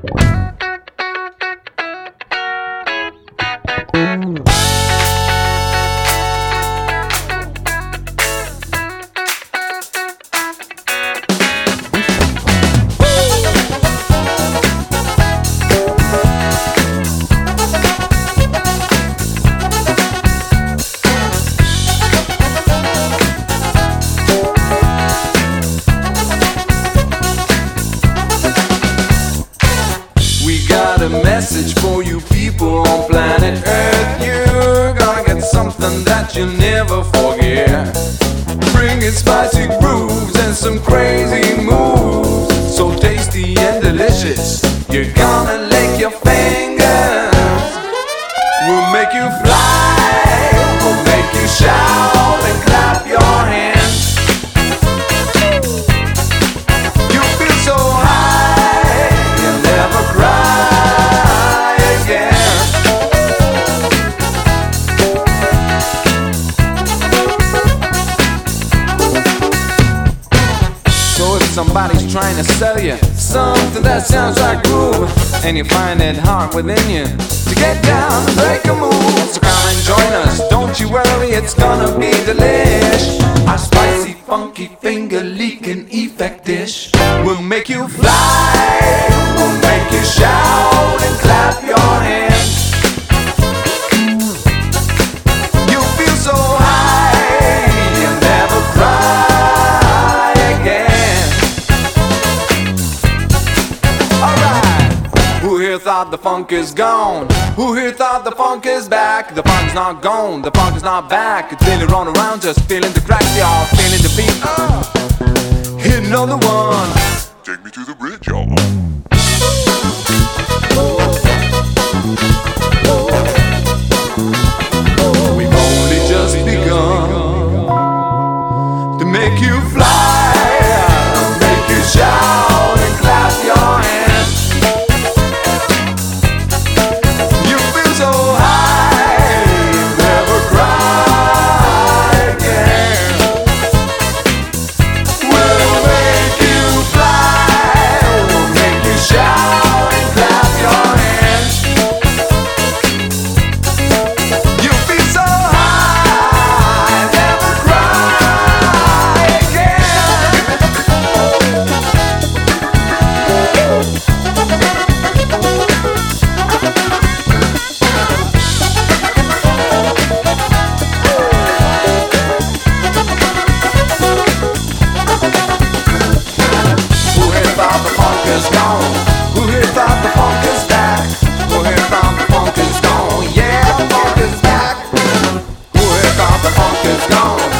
A message for you people on planet Earth. You're gonna get something that you'll never forget. Bringing spicy grooves and some crazy moves, so tasty and delicious, you're gonna lick your fingers. We'll make you fly, we'll make you shout and clap your hands. You feel so high, you'll never cry. Somebody's trying to sell you something that sounds like groove, and you find it hard within you to get down and break a move. So come and join us, don't you worry, it's gonna be delish. Our spicy, funky, finger-licking effect dish will make you fly, will make you shout and clap your hands. You feel so high, you'll never cry again. Who here thought the funk is gone? Who here thought the funk is back? The funk's not gone, the funk is not back. It's feeling run around, just feeling the cracks, y'all. Feeling the beat, hit another one. Take me to the bridge, y'all. We've only just begun to make you fly, make you shout and clap your hands. Who here thought the funk is back? Who here thought the funk is gone? Yeah, the funk is back. Who here thought the funk is gone?